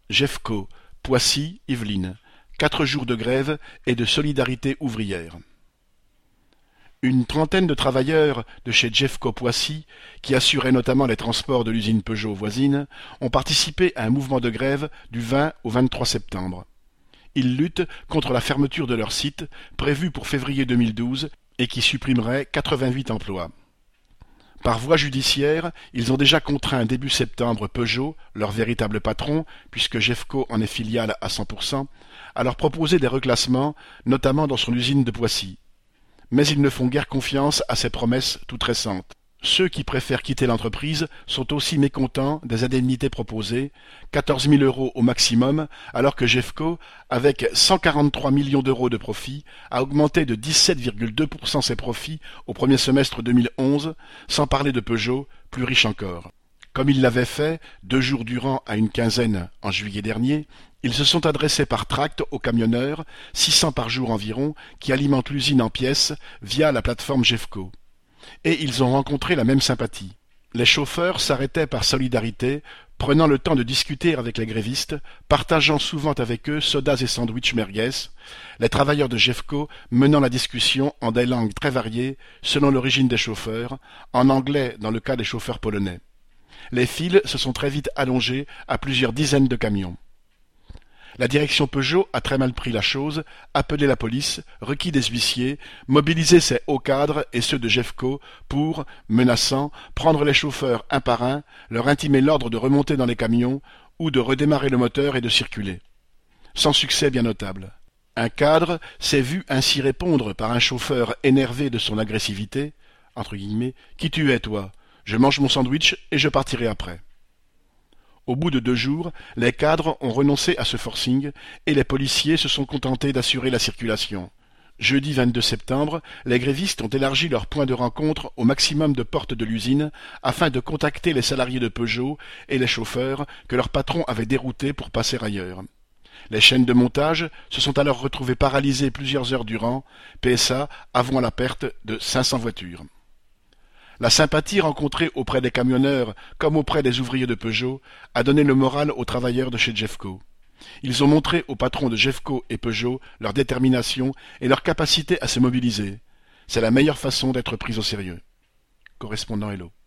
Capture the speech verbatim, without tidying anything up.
Jeffco, Poissy, Yvelines. Quatre jours de grève et de solidarité ouvrière. Une trentaine de travailleurs de chez Jeffco Poissy, qui assuraient notamment les transports de l'usine Peugeot voisine, ont participé à un mouvement de grève du vingt au vingt-trois septembre. Ils luttent contre la fermeture de leur site, prévue pour février deux mille douze, et qui supprimerait quatre-vingt-huit emplois. Par voie judiciaire, ils ont déjà contraint début septembre Peugeot, leur véritable patron, puisque Jeffco en est filiale à cent pour cent, à leur proposer des reclassements, notamment dans son usine de Poissy. Mais ils ne font guère confiance à ces promesses toutes récentes. Ceux qui préfèrent quitter l'entreprise sont aussi mécontents des indemnités proposées, quatorze mille euros au maximum, alors que Jeffco, avec cent quarante-trois millions d'euros de profit, a augmenté de dix-sept virgule deux pour cent ses profits au premier semestre deux mille onze, sans parler de Peugeot, plus riche encore. Comme ils l'avaient fait, deux jours durant à une quinzaine en juillet dernier, ils se sont adressés par tract aux camionneurs, six cents par jour environ, qui alimentent l'usine en pièces via la plateforme Jeffco. Et ils ont rencontré la même sympathie. Les chauffeurs s'arrêtaient par solidarité, prenant le temps de discuter avec les grévistes, partageant souvent avec eux sodas et sandwichs merguez, les travailleurs de Jeffco menant la discussion en des langues très variées selon l'origine des chauffeurs, en anglais dans le cas des chauffeurs polonais. Les files se sont très vite allongées à plusieurs dizaines de camions. La direction Peugeot a très mal pris la chose, appelé la police, requis des huissiers, mobilisé ses hauts cadres et ceux de Jeffco pour, menaçant, prendre les chauffeurs un par un, leur intimer l'ordre de remonter dans les camions ou de redémarrer le moteur et de circuler. Sans succès bien notable. Un cadre s'est vu ainsi répondre par un chauffeur énervé de son agressivité, entre guillemets, « Qui tu es, toi ? Je mange mon sandwich et je partirai après. » Au bout de deux jours, les cadres ont renoncé à ce forcing et les policiers se sont contentés d'assurer la circulation. Jeudi vingt-deux septembre, les grévistes ont élargi leur point de rencontre au maximum de portes de l'usine afin de contacter les salariés de Peugeot et les chauffeurs que leur patron avait déroutés pour passer ailleurs. Les chaînes de montage se sont alors retrouvées paralysées plusieurs heures durant, P S A avouant la perte de cinq cents voitures. La sympathie rencontrée auprès des camionneurs comme auprès des ouvriers de Peugeot a donné le moral aux travailleurs de chez Jeffco. Ils ont montré aux patrons de Jeffco et Peugeot leur détermination et leur capacité à se mobiliser. C'est la meilleure façon d'être pris au sérieux. Correspondant Hello.